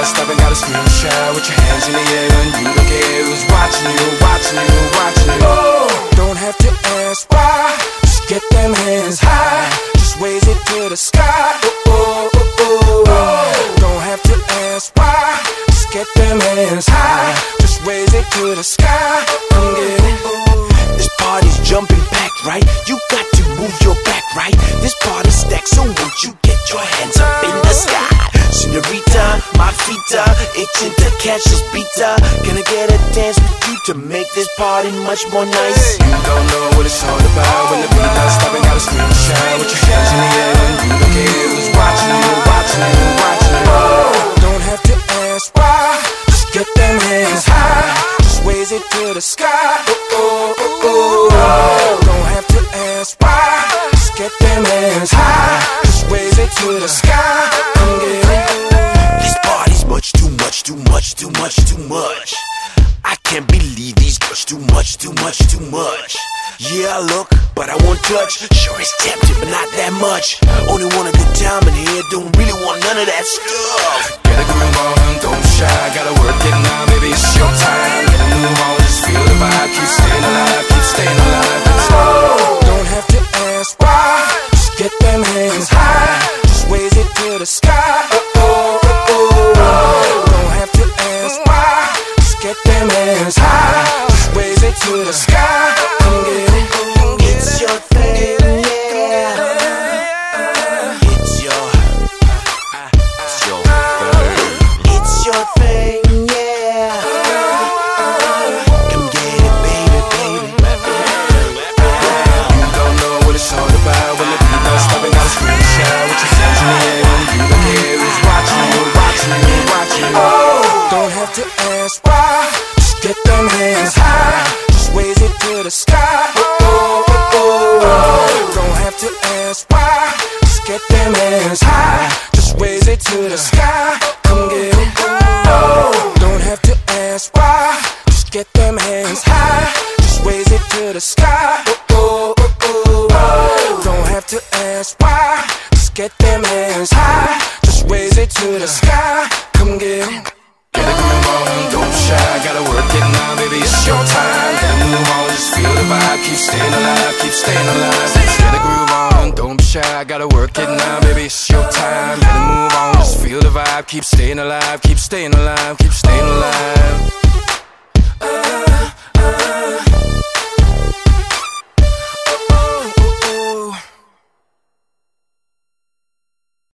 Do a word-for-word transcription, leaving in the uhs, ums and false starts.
stop and gotta scream and shout with your hands in the air, and you don't care who's watching you, watching you, watching you. Oh, don't have to ask why, just get them hands high, just raise it to the sky. Oh, oh, oh, oh, oh. Don't have to ask why, just get them hands high, just raise it to the sky. Come get it. This party's jumping back, right? You got to move your back, right? This party's stacked, so won't you get your hands up in the sky? Senorita, my feet are itching to catch this beater. Gonna get a dance with you to make this party much more nice. You don't know what it's all about when the beat does stop and gotta scream and shout with your hands in the air, and you don't care who's watching you, watching you, watching you. Oh, don't have to ask why, just get them hands high, just raise it to the sky. Oh, oh, oh, oh. Don't have to ask why, just get them hands high, just raise it to the sky. Come get it. This party's much too much, too much, too much, too much. I can't believe these girls too much, too much, too much. Yeah, I look, but I won't touch. Sure it's tempting, but not that much. Only want a good time in here, don't really want none of that stuff. Get a groove on, don't be shy, gotta work it now, baby, it's your time. Get a move on, just feel the vibe, keep staying alive, keep staying alive. Oh, don't have to ask why, just get them hands high, just raise it to the sky. Oh, oh, oh, oh. Don't have to ask why, just get them hands high, just raise it to the sky. Come get it. It's your thing, yeah. It's your, it's your thing. It's your thing, yeah. Come get it, baby, baby. You don't know what it's all about when the beat does stop and gotta scream and shout with your hands in the air, and you don't care who's watching you, watching you, watching you. Oh, don't have to ask why, just get them hands high, just raise it to the sky. Oh, oh, oh, oh. Don't have to ask why, just get them hands high, just raise it to the sky. Come get it. Oh, don't have to ask why, just get them hands high, just raise it to the sky. Oh, oh, oh, oh. Don't have to ask why, just get them hands high, just raise it to the sky. Come get it. Get a groove on, don't be shy, gotta work it now, baby, it's your time. Get a move on, just feel the vibe, keep staying alive, keep staying alive. Get a groove on, don't be shy, gotta work it now, baby, it's your time. Get a move on, just feel the vibe, keep staying alive, keep staying alive, keep staying alive.